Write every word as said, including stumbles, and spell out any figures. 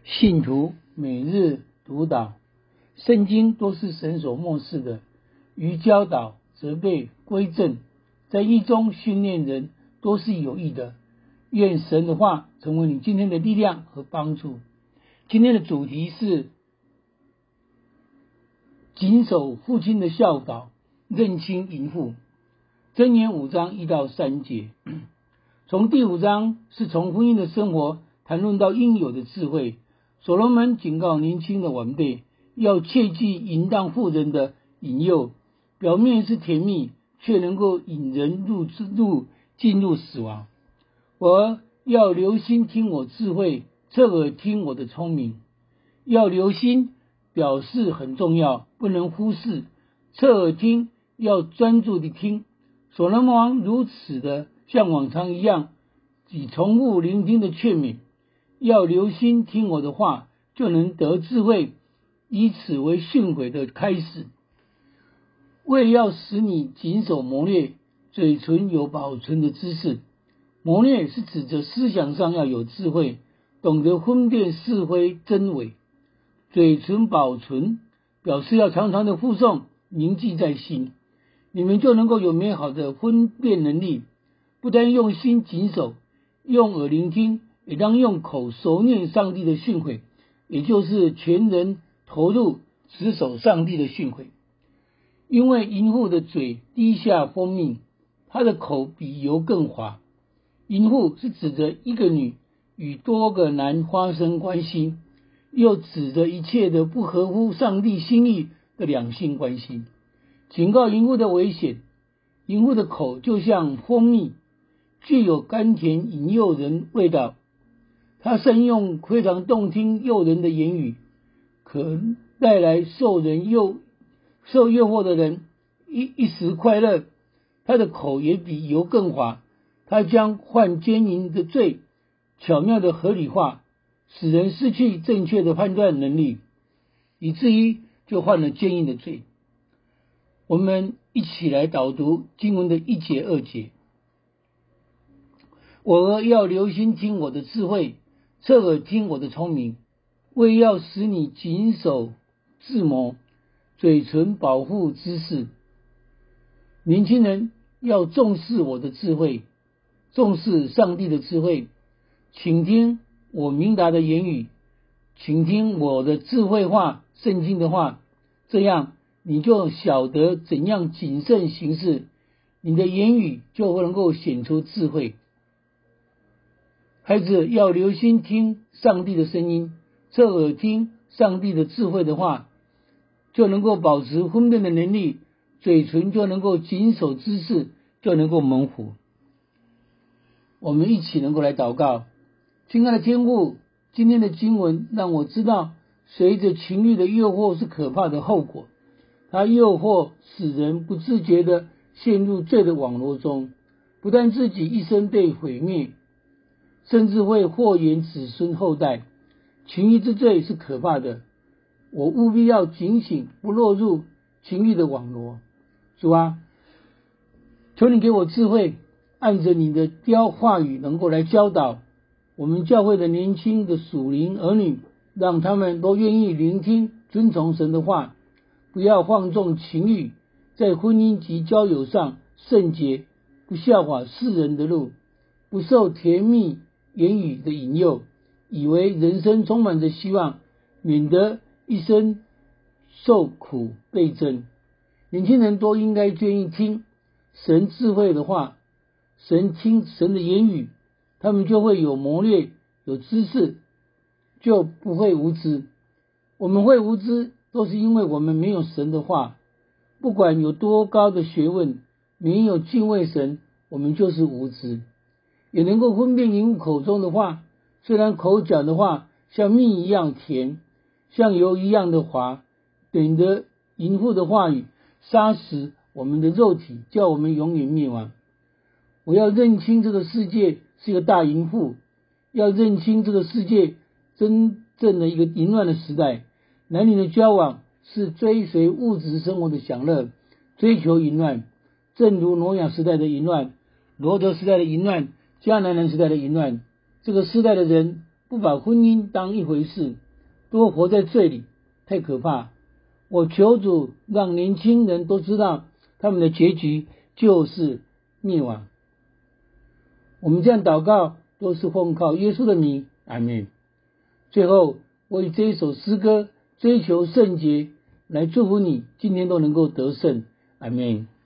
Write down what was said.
信徒每日读祷，圣经都是神所默示的，于教导、责备、归正，在义中训练人，都是有益的。愿神的话成为你今天的力量和帮助。今天的主题是谨守父亲的教导，认清淫妇。箴言五章一到三节，从第五章是从婚姻的生活谈论到应有的智慧。所罗门警告年轻的晚辈，要切忌淫荡妇人的引诱，表面是甜蜜，却能够引人入入进入死亡。我要留心听我智慧，侧耳听我的聪明。要留心表示很重要，不能忽视。侧耳听，要专注地听。所罗门王如此的像往常一样，以重复聆听的劝勉，要留心听我的话，就能得智慧，以此为训诲的开始。为要使你谨守谋略，嘴唇有保存的知识。谋略是指着思想上要有智慧，懂得分辨是非真伪。嘴唇保存表示要常常的附诵，铭记在心，你们就能够有美好的分辨能力。不单用心谨守，用耳聆听，也当用口熟念上帝的训诲，也就是全人投入持守上帝的训诲。因为淫妇的嘴滴下蜂蜜，她的口比油更滑。淫妇是指着一个女与多个男发生关系，又指着一切的不合乎上帝心意的两性关系。警告淫妇的危险，淫妇的口就像蜂蜜，具有甘甜引诱人味道。她善用非常动听诱人的言语，可带来受人诱受诱惑的人一一时快乐。她的口也比油更滑，她将犯奸淫的罪巧妙的合理化，使人失去正确的判断能力，以至于就犯了奸淫的罪。我们一起来导读经文的一节二节。我儿要留心听我的智慧，侧耳听我的聪明，为要使你谨守智谋，嘴唇保护知识。年轻人要重视我的智慧，重视上帝的智慧，请听我明达的言语，请听我的智慧话，圣经的话，这样你就晓得怎样谨慎行事，你的言语就能够显出智慧。孩子要留心听上帝的声音，侧耳听上帝的智慧的话，就能够保持分辨的能力，嘴唇就能够谨守知识，就能够蒙福。我们一起能够来祷告。亲爱的天父，今天的经文让我知道，随着情欲的诱惑是可怕的后果。它诱惑使人不自觉地陷入罪的网络中，不但自己一生被毁灭，甚至会祸延子孙后代。情欲之罪是可怕的，我务必要警醒，不落入情欲的网罗。主啊，求你给我智慧，按着你的教话语能够来教导我们教会的年轻的属灵儿女，让他们都愿意聆听遵从神的话，不要放纵情欲，在婚姻及交友上圣洁，不效法世人的路，不受甜蜜言语的引诱，以为人生充满着希望，免得一生受苦倍增。年轻人都应该愿意听神智慧的话，神听神的言语，他们就会有谋略，有知识，就不会无知。我们会无知，都是因为我们没有神的话。不管有多高的学问，没有敬畏神，我们就是无知。也能够分辨淫妇口中的话，虽然口讲的话像蜜一样甜，像油一样的滑，等着淫妇的话语杀死我们的肉体，叫我们永远灭亡。我要认清这个世界是一个大淫妇，要认清这个世界真正的一个淫乱的时代。男女的交往是追随物质生活的享乐，追求淫乱，正如挪亚时代的淫乱，罗德时代的淫乱，迦南人时代的淫乱。这个时代的人不把婚姻当一回事，多活在罪里，太可怕。我求主让年轻人都知道，他们的结局就是灭亡。我们这样祷告都是奉靠耶稣的名，阿们。最后，我以这一首诗歌追求圣洁来祝福你，今天都能够得胜，阿们。